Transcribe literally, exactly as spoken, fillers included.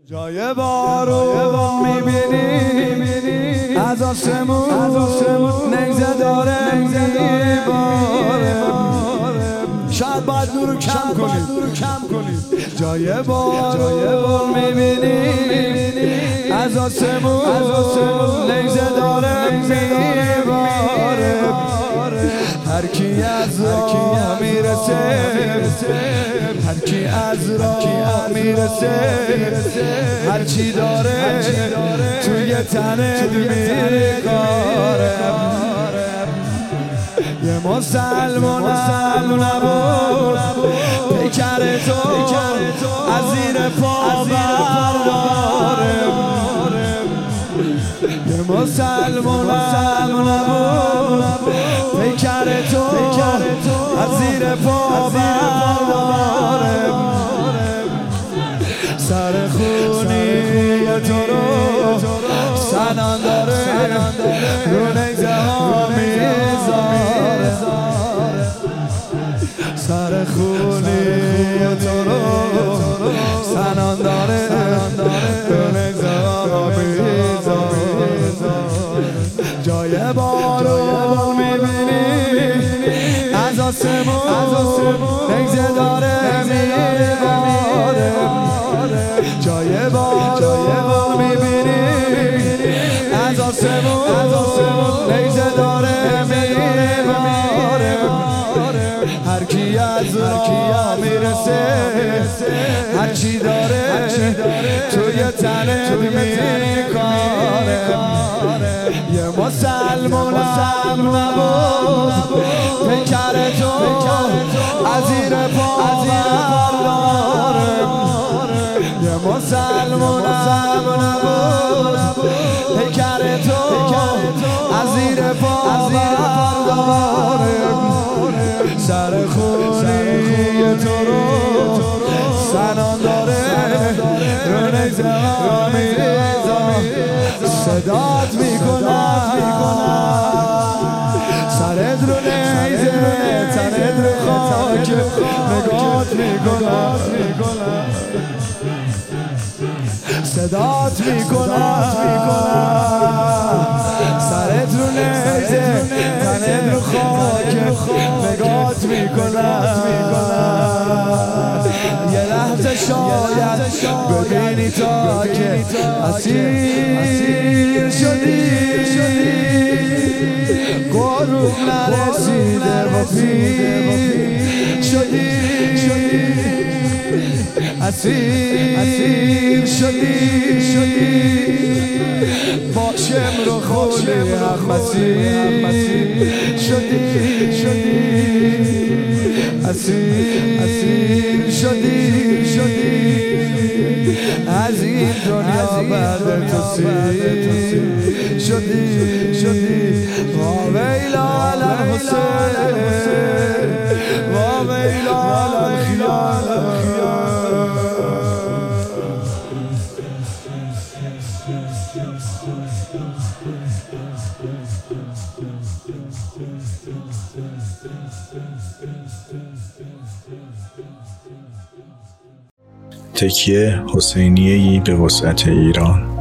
جای بارون میبینی از آسمون نگزه داره میباره. شاید باید نور رو کم کنید. جای بارون میبینی از آسمون نگزه داره میباره. هر کی از راه میرسه، هر کی از راه میرسه، هر چی داره توی تنت میکاره. یه مسلمان نبود پیکر تو از زیر پا برداره. یه مسلمان نبود پیکر تو از زیر پا برداره. سر خونی تو رو سنان داره رو نگزه ها میذاره. سر خونی تو رو سنان داره رو نگزه ها میذاره. جای بارون میبینی از آسمون نگزه داره میباره. جای بارون میبینی از آسمون نگزه داره میباره. هر کی از راه میرسه، هر چی داره توی تنت میکاره. یه مسلمان نبود پیکر تو از زیر پا برداره. یه مسلمان نبود پیکر تو از زیر پا برداره. سر خونی تو رو سنان داره رو نگزه ها میذاره. صدات میکنم سرت رو نیزه، تنت رو خاک نگات میکنم. صدات میکنم سرت رو نیزه، تنت رو خاک نگات میکنم. یه لحظه شاید ببینی تا که اسیر شدی، غروب نرسیده و پیر شدی. اسیر شدی با شمر و خولی هم مسیر شدی. اسیر شدی از این دنیا بعد تو سیر شدی. واویلا الحسین، واویلا الخیال. تکیه حسینیه‌ای به وسعت ایران.